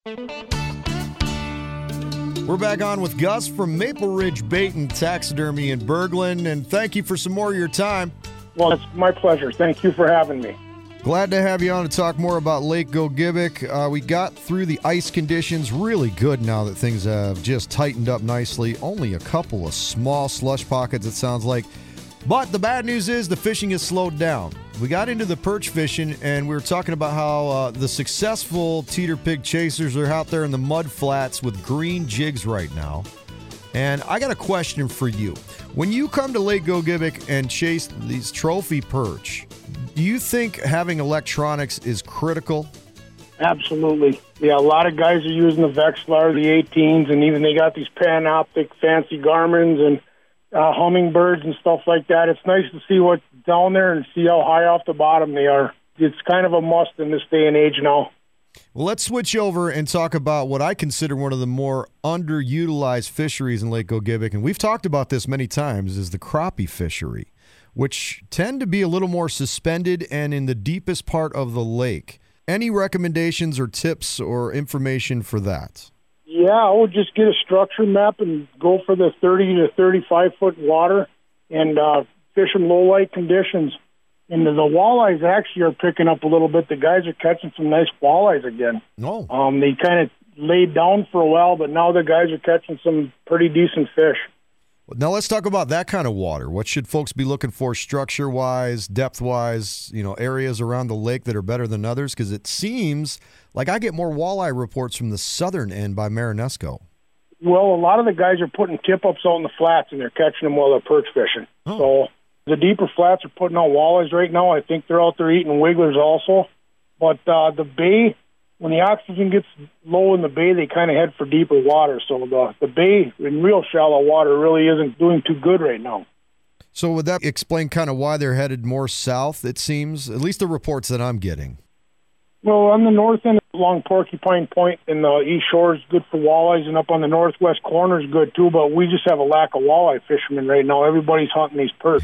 We're back on with Gus from Maple Ridge Bait and Taxidermy in Berglund, and thank you for some more of your time. Well, it's my pleasure. Thank you for having me. Glad to have you on to talk more about Lake Gogebic. We got through the ice conditions really good now that things have just tightened up nicely. Only a couple of small slush pockets, it sounds like. But the bad news is the fishing has slowed down. We got into the perch fishing, and we were talking about how the successful teeter pig chasers are out there in the mud flats with green jigs right now. And I got a question for you. When you come to Lake Gogebic and chase these trophy perch, do you think having electronics is critical? Absolutely. Yeah, a lot of guys are using the Vexilar, the 18s, and even they got these Panoptic fancy Garmins and hummingbirds and stuff like that. It's nice to see what's down there and see how high off the bottom they are. It's kind of a must in this day and age now. Well, let's switch over and talk about what I consider one of the more underutilized fisheries in Lake Gogebic, and we've talked about this many times, is the crappie fishery, which tend to be a little more suspended and in the deepest part of the lake. Any recommendations or tips or information for that? Yeah, I would just get a structure map and go for the 30 to 35-foot water and fish in low light conditions. And the walleyes actually are picking up a little bit. The guys are catching some nice walleyes again. Oh. They kind of laid down for a while, but now the guys are catching some pretty decent fish. Now let's talk about that kind of water. What should folks be looking for structure-wise, depth-wise, areas around the lake that are better than others? Because it seems like I get more walleye reports from the southern end by Marinesco. Well, a lot of the guys are putting tip-ups out in the flats, and they're catching them while they're perch fishing. Oh. So the deeper flats are putting out walleyes right now. I think they're out there eating wigglers also. But the bay, when the oxygen gets low in the bay, they kind of head for deeper water. So the bay in real shallow water really isn't doing too good right now. So would that explain kind of why they're headed more south, it seems? At least the reports that I'm getting. Well, on the north end, along Porcupine Point and the east shore is good for walleyes, and up on the northwest corner is good too, but we just have a lack of walleye fishermen right now. Everybody's hunting these perch.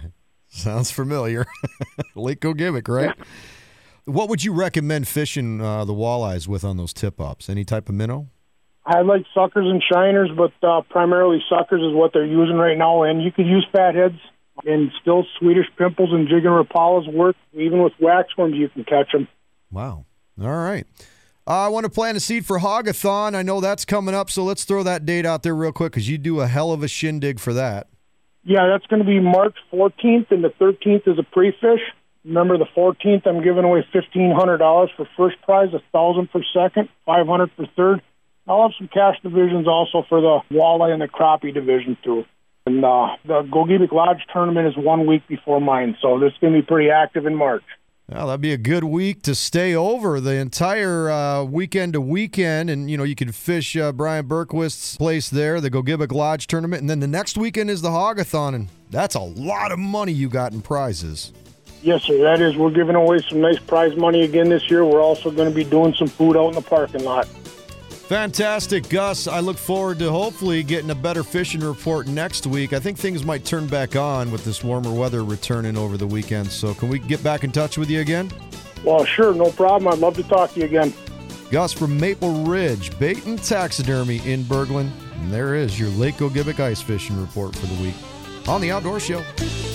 Sounds familiar. Lake Gogebic, right? Yeah. What would you recommend fishing the walleyes with on those tip-ups? Any type of minnow? I like suckers and shiners, but primarily suckers is what they're using right now, and you could use fatheads, and still Swedish pimples and jig and rapalas work. Even with waxworms, you can catch them. Wow. All right. I want to plant a seed for Hog-a-thon. I know that's coming up, so let's throw that date out there real quick because you do a hell of a shindig for that. Yeah, that's going to be March 14th, and the 13th is a pre-fish. Remember, the 14th, I'm giving away $1,500 for first prize, $1,000 for second, $500 for third. I'll have some cash divisions also for the walleye and the crappie division, too. And the Gogebic Lodge tournament is 1 week before mine, so this is going to be pretty active in March. Well, that'd be a good week to stay over the entire weekend to weekend. And, you can fish Brian Berquist's place there, the Gogebic Lodge tournament. And then the next weekend is the Hog-a-thon. And that's a lot of money you got in prizes. Yes, sir. That is. We're giving away some nice prize money again this year. We're also going to be doing some food out in the parking lot. Fantastic, Gus. I look forward to hopefully getting a better fishing report next week. I think things might turn back on with this warmer weather returning over the weekend. So can we get back in touch with you again? Well, sure. No problem. I'd love to talk to you again. Gus from Maple Ridge Bait and Taxidermy in Berglund. And there is your Lake Gogebic ice fishing report for the week on The Outdoor Show.